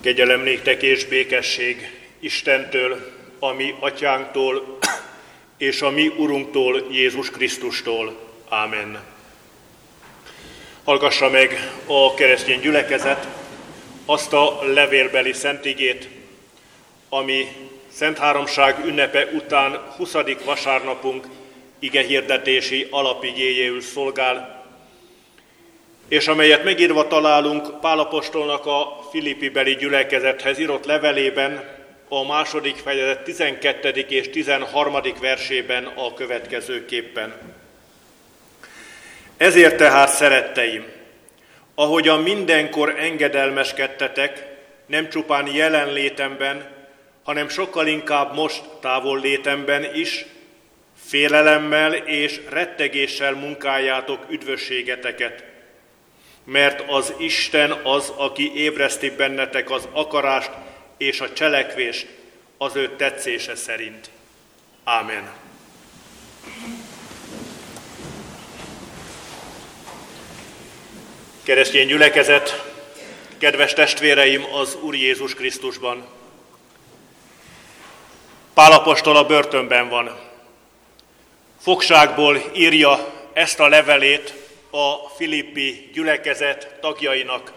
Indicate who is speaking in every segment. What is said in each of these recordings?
Speaker 1: Kegyelem néktek és békesség Istentől, a mi atyánktól, és a mi Urunktól, Jézus Krisztustól. Ámen. Hallgassa meg a keresztény gyülekezet azt a levélbeli szentigét, ami Szent Háromság ünnepe után 20. vasárnapunk igehirdetési alapigéjéül szolgál, és amelyet megírva találunk Pál apostolnak a Filippi-beli gyülekezethez írott levelében, a 2. fejezet 12. és 13. versében a következőképpen. Ezért tehát, szeretteim, ahogyan mindenkor engedelmeskedtetek, nem csupán jelenlétemben, hanem sokkal inkább most távollétemben is, félelemmel és rettegéssel munkáljátok üdvösségeteket, mert az Isten az, aki ébreszti bennetek az akarást és a cselekvést az ő tetszése szerint. Ámen. Keresztény gyülekezet, kedves testvéreim az Úr Jézus Krisztusban! Pál apostol a börtönben van. Fogságból írja ezt a levelét a Filippi gyülekezet tagjainak.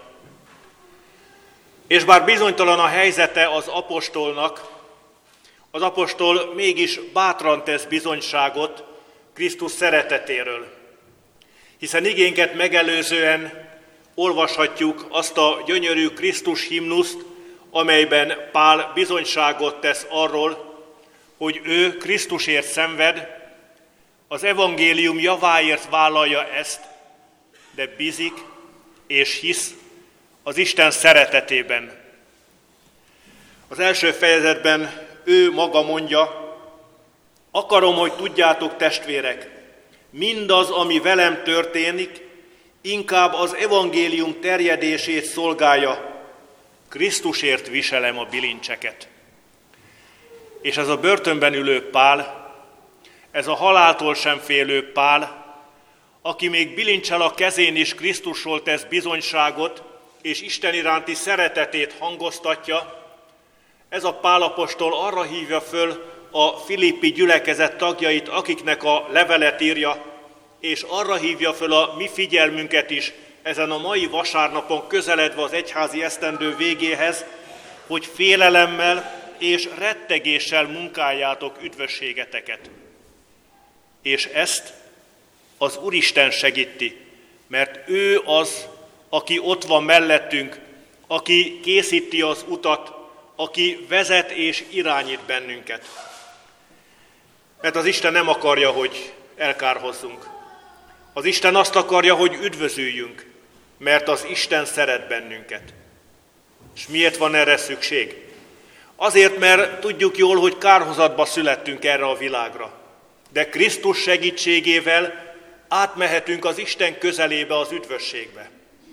Speaker 1: És bár bizonytalan a helyzete az apostolnak, az apostol mégis bátran tesz bizonyságot Krisztus szeretetéről. Hiszen igénket megelőzően olvashatjuk azt a gyönyörű Krisztus himnuszt, amelyben Pál bizonyságot tesz arról, hogy ő Krisztusért szenved, az evangélium javáért vállalja ezt, de bízik és hisz az Isten szeretetében. Az első fejezetben ő maga mondja: akarom, hogy tudjátok, testvérek, mindaz, ami velem történik, inkább az evangélium terjedését szolgálja, Krisztusért viselem a bilincseket. És ez a börtönben ülő Pál, ez a haláltól sem félő Pál, aki még bilincsel a kezén is Krisztusról tesz bizonyságot, és Isten iránti szeretetét hangoztatja, ez a Pál apostol arra hívja föl a Filippi gyülekezet tagjait, akiknek a levelet írja, és arra hívja föl a mi figyelmünket is ezen a mai vasárnapon közeledve az egyházi esztendő végéhez, hogy félelemmel és rettegéssel munkáljátok üdvösségeteket. És ezt az Úristen segíti, mert ő az, aki ott van mellettünk, aki készíti az utat, aki vezet és irányít bennünket. Mert az Isten nem akarja, hogy elkárhozzunk. Az Isten azt akarja, hogy üdvözüljünk, mert az Isten szeret bennünket. És miért van erre szükség? Azért, mert tudjuk jól, hogy kárhozatba születtünk erre a világra. De Krisztus segítségével átmehetünk az Isten közelébe, az üdvösségbe.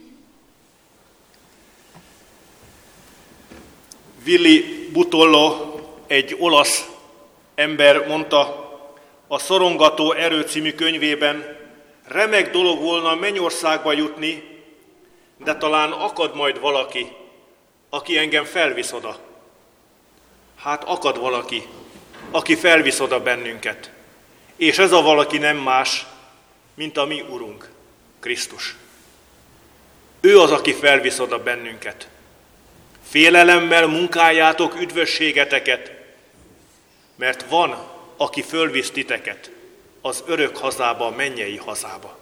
Speaker 1: Willy Butollo, egy olasz ember mondta a Szorongató erő című könyvében: remek dolog volna mennyországba jutni, de talán akad majd valaki, aki engem felvisz oda. Hát akad valaki, aki felvisz oda bennünket. És ez a valaki nem más, mint a mi Urunk, Krisztus. Ő az, aki felvisz oda bennünket. Félelemmel munkáljátok üdvösségeteket, mert van, aki fölvisz titeket az örök hazába, a mennyei hazába.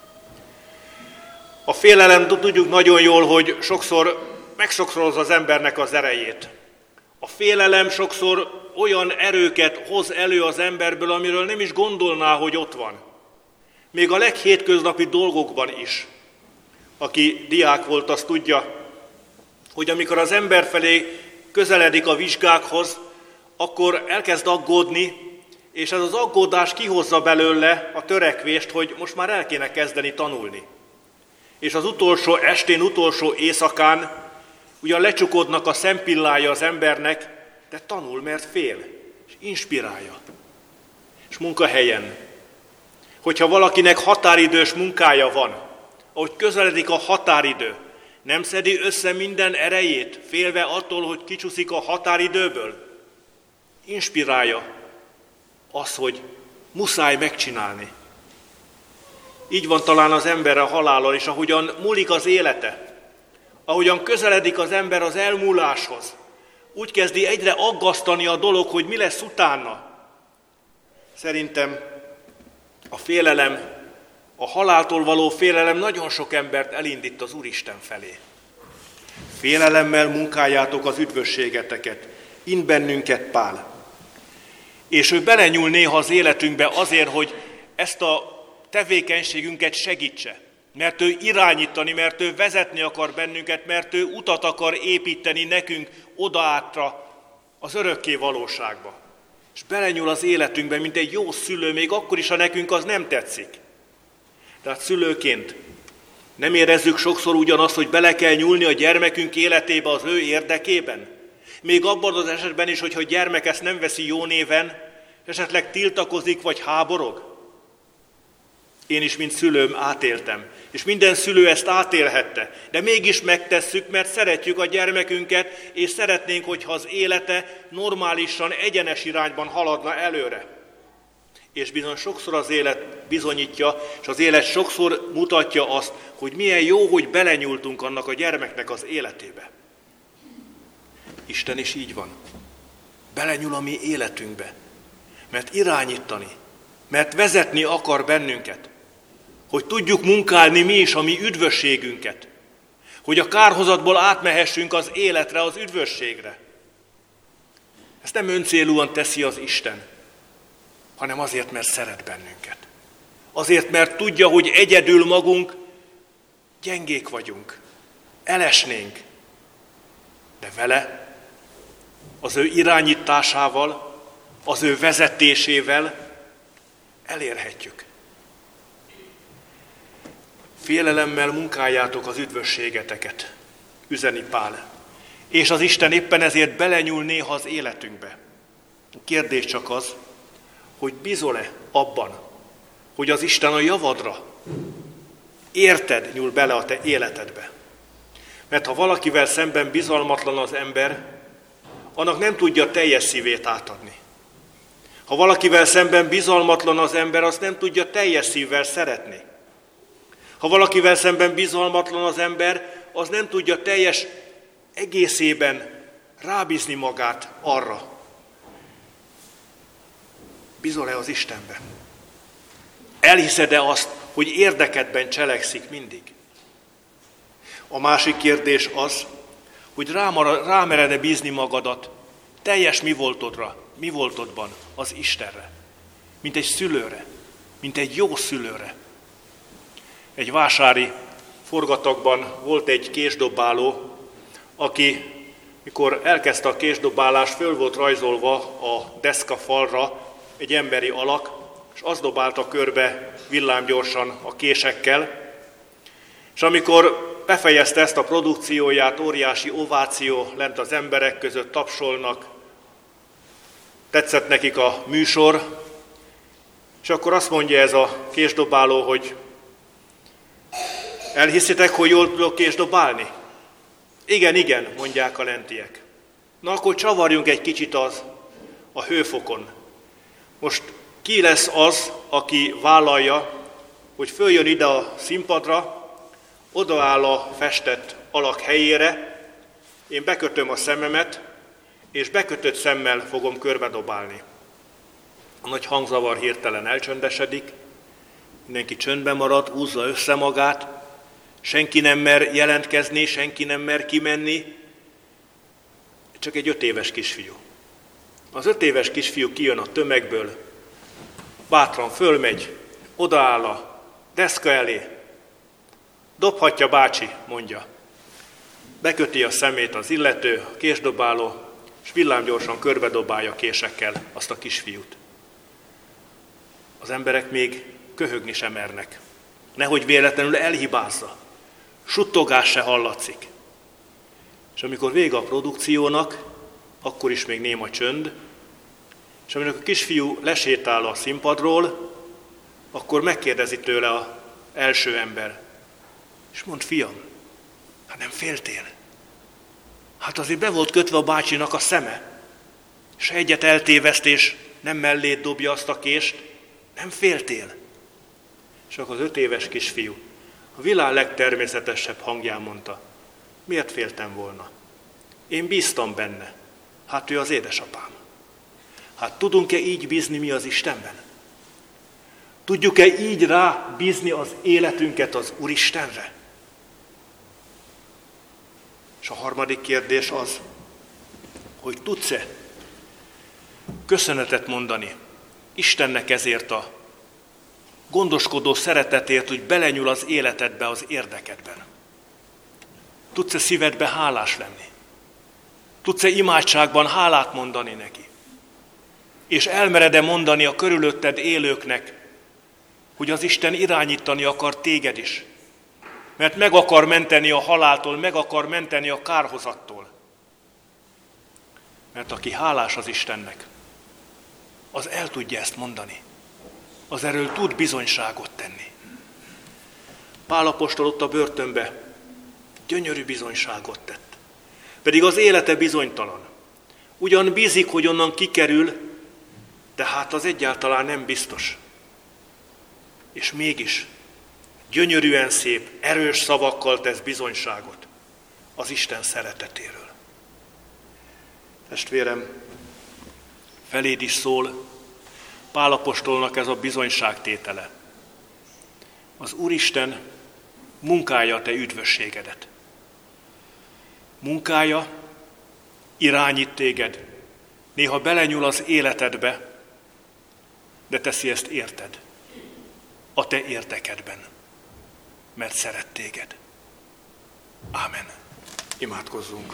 Speaker 1: A félelem, tudjuk nagyon jól, hogy sokszor megsokszorozza az embernek az erejét. A félelem sokszor olyan erőket hoz elő az emberből, amiről nem is gondolná, hogy ott van. Még a leghétköznapi dolgokban is. Aki diák volt, az tudja, hogy amikor az ember felé közeledik a vizsgákhoz, akkor elkezd aggódni, és ez az aggódás kihozza belőle a törekvést, hogy most már el kéne kezdeni tanulni. És az utolsó estén, utolsó éjszakán ugyan lecsukodnak a szempillája az embernek, de tanul, mert fél, és inspirálja. És munkahelyen, hogyha valakinek határidős munkája van, ahogy közeledik a határidő, Nem szedi össze minden erejét, félve attól, hogy kicsúszik a határidőből? Inspirálja az, hogy muszáj megcsinálni. Így van talán az ember a halállal, és ahogyan múlik az élete, ahogyan közeledik az ember az elmúláshoz, úgy kezdi egyre aggasztani a dolog, hogy mi lesz utána. Szerintem a félelem, a haláltól való félelem nagyon sok embert elindít az Úristen felé. Félelemmel munkáljátok az üdvösségeteket, int bennünket Pál. És ő belenyúl néha az életünkbe azért, hogy ezt a tevékenységünket segítse. Mert ő irányítani, mert ő vezetni akar bennünket, mert ő utat akar építeni nekünk odaátra az örökké valóságba. És belenyúl az életünkbe, mint egy jó szülő, még akkor is, ha nekünk az nem tetszik. Tehát szülőként nem érezzük sokszor ugyanazt, hogy bele kell nyúlni a gyermekünk életébe az ő érdekében? Még abban az esetben is, hogyha a gyermek ezt nem veszi jó néven, esetleg tiltakozik vagy háborog? Én is, mint szülőm átéltem, és minden szülő ezt átélhette, de mégis megtesszük, mert szeretjük a gyermekünket, és szeretnénk, hogyha az élete normálisan, egyenes irányban haladna előre. És bizony sokszor az élet bizonyítja, és az élet sokszor mutatja azt, hogy milyen jó, hogy belenyúltunk annak a gyermeknek az életébe. Isten is így van. Belenyúl a mi életünkbe, mert irányítani, mert vezetni akar bennünket, hogy tudjuk munkálni mi is a mi üdvösségünket, hogy a kárhozatból átmehessünk az életre, az üdvösségre. Ezt nem öncélúan teszi az Isten, hanem azért, mert szeret bennünket. Azért, mert tudja, hogy egyedül magunk gyengék vagyunk, elesnénk, de vele, az ő irányításával, az ő vezetésével elérhetjük. Félelemmel munkáljátok az üdvösségeteket, üzeni Pál. És az Isten éppen ezért belenyúl néha az életünkbe. A kérdés csak az, hogy bízol-e abban, hogy az Isten a javadra, érted, nyúl bele a te életedbe. Mert ha valakivel szemben bizalmatlan az ember, annak nem tudja teljes szívét átadni. Ha valakivel szemben bizalmatlan az ember, azt nem tudja teljes szívvel szeretni. Ha valakivel szemben bizalmatlan az ember, az nem tudja teljes egészében rábízni magát arra. Bízol-e az Istenbe? Elhiszed-e azt, hogy érdekedben cselekszik mindig? A másik kérdés az, hogy rámered-e bízni magadat teljes mi voltodban az Istenre, mint egy szülőre, mint egy jó szülőre. Egy vásári forgatagban volt egy késdobáló, aki, mikor elkezdte a késdobálást, föl volt rajzolva a deszka falra egy emberi alak, és azt dobálta körbe villámgyorsan a késekkel. És amikor befejezte ezt a produkcióját, óriási ováció lent az emberek között, tapsolnak, tetszett nekik a műsor, és akkor azt mondja ez a késdobáló, hogy elhiszitek, hogy jól tudok késdobálni? Igen, mondják a lentiek. Na akkor csavarjunk egy kicsit a hőfokon. Most ki lesz az, aki vállalja, hogy följön ide a színpadra, odaáll a festett alak helyére, én bekötöm a szememet, és bekötött szemmel fogom körbedobálni. A nagy hangzavar hirtelen elcsöndesedik, mindenki csöndben marad, húzza össze magát, senki nem mer jelentkezni, senki nem mer kimenni, csak egy 5 éves kisfiú. Az 5 éves kisfiú kijön a tömegből, bátran fölmegy, odaáll a deszka elé, dobhatja bácsi, mondja. Beköti a szemét az illető, a késdobáló, és villámgyorsan körbedobálja késekkel azt a kisfiút. Az emberek még köhögni sem mernek. Nehogy véletlenül elhibázza. Suttogás se hallatszik. És amikor vége a produkciónak, akkor is még néma csönd, és amikor a kisfiú lesétál a színpadról, akkor megkérdezi tőle az első ember. És mond, fiam, Hát nem féltél? Hát azért be volt kötve a bácsinak a szeme. És egyet eltéveszt, és nem mellét dobja azt a kést. Nem féltél? És akkor az 5 éves kisfiú a világ legtermészetesebb hangján mondta, miért féltem volna? Én bíztam benne. Hát ő az édesapám. Hát tudunk-e így bízni mi az Istenben? Tudjuk-e így rá bízni az életünket az Úristenre? És a harmadik kérdés az, hogy tudsz-e köszönetet mondani Istennek ezért a gondoskodó szeretetért, hogy belenyúl az életedbe, az érdekedben. Tudsz-e szívedbe hálás lenni? Tudsz-e imádságban hálát mondani neki? És elmered-e mondani a körülötted élőknek, hogy az Isten irányítani akar téged is? Mert meg akar menteni a haláltól, meg akar menteni a kárhozattól. Mert aki hálás az Istennek, az el tudja ezt mondani. Az erről tud bizonyságot tenni. Pál apostol ott a börtönbe gyönyörű bizonyságot tett. Pedig az élete bizonytalan. Ugyan bízik, hogy onnan kikerül, de hát az egyáltalán nem biztos. És mégis gyönyörűen szép, erős szavakkal tesz bizonyságot az Isten szeretetéről. Testvérem, feléd is szól Pál apostolnak ez a bizonyságtétele. Az Úristen munkálja a te üdvösségedet. Munkája irányít téged, néha belenyúl az életedbe, de teszi ezt érted, a te érdekedben, mert szeret téged. Ámen. Imádkozzunk.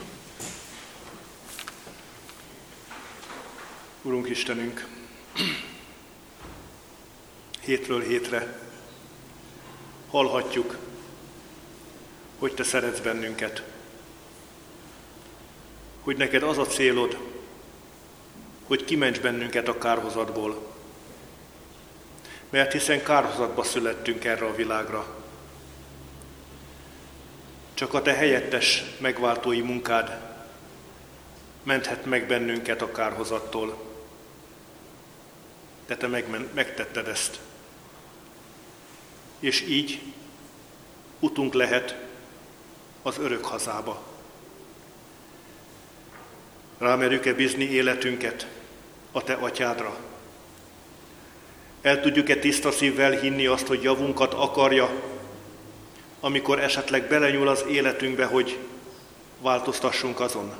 Speaker 1: Urunk Istenünk, hétről hétre hallhatjuk, hogy te szeretsz bennünket, hogy neked az a célod, hogy kiments bennünket a kárhozatból, mert hiszen kárhozatba születtünk erre a világra. Csak a te helyettes megváltói munkád menthet meg bennünket a kárhozattól, de te megtetted ezt. És így utunk lehet az örök hazába. Rámerjük-e bízni életünket a te atyádra? El tudjuk-e tiszta szívvel hinni azt, hogy javunkat akarja, amikor esetleg belenyúl az életünkbe, hogy változtassunk azon?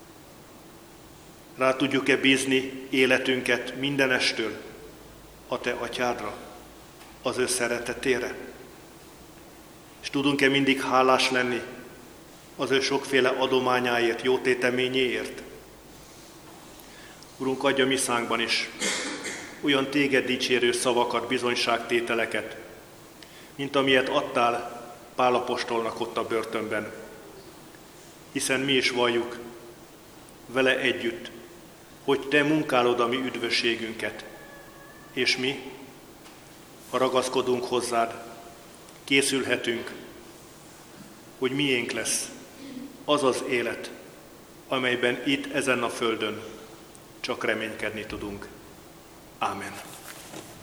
Speaker 1: Rá tudjuk-e bízni életünket mindenestől a te atyádra, az ő szeretetére? És tudunk-e mindig hálás lenni az ő sokféle adományáért, jótéteményéért? Urunk, adj a mi szánkban is olyan téged dicsérő szavakat, bizonyságtételeket, mint amilyet adtál Pál apostolnak ott a börtönben. Hiszen mi is valljuk vele együtt, hogy te munkálod a mi üdvösségünket, és mi, ha ragaszkodunk hozzád, készülhetünk, hogy miénk lesz az az élet, amelyben itt, ezen a földön csak reménykedni tudunk. Ámen.